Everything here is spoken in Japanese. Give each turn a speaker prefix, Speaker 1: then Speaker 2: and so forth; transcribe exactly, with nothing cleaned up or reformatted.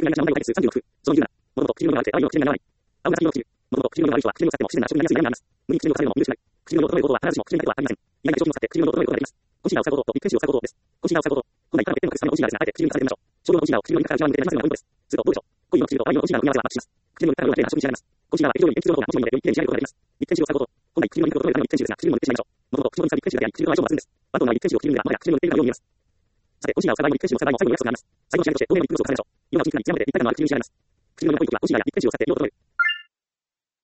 Speaker 1: になります。さんじゅうろく、その理由な。物事、口の量があるて、あまりの口の量がない。青が先の口。物事、口の量がある人は、口の量があっても自然な食になりやすい悩みます。無に口の量をさせるのも許しない。口の量を整えることは必ずしも口の量だけではありません。意外な商品を使って口の量を整えることができます。コンシーラーを使うこととリップケージを使うことです。コンシーラーを使うこと。本来いかなる欠点も隠すためのコンシーラーですが、あえて口にさせてみましょう。少量のコンシーラーを口の量から内側に向けて流すのがポイントです。するとどうでしょう。濃い色の口と淡い色のコンシーラーの組み合わせはマッチします。口の量から量が綺麗な食に仕上がります。コンシーラーは液状に鉛筆情報が文字によってより綺麗に仕上げることができます。リップケージを使うこと。本来口の量を整えるためのリップケージですが、口の量に塗ってしまいましょう。もともと口のリップケージがリップケージだけあり、口の相性も抜群です。バトンのリップケージを口に塗れば、もはや口の塗っているかのように見えます。さて、コンシーラーを使う場合のリップケージの使う場合も最後に約束があります。最後の仕上げとして、透明なリップグロスを重ねましょう。色が落ちにくくなり艶が出て立体感のある口に仕上がります。口の量の濃い時はコンシーラーやリップケージを使って色を整える。